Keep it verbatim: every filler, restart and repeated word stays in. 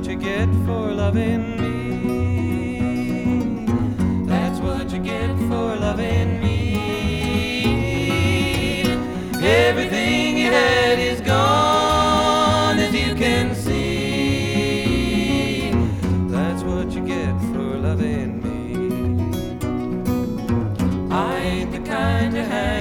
you get for loving me. That's what you get for loving me. Everything you had is gone, as you can see. That's what you get for loving me. I ain't the kind to have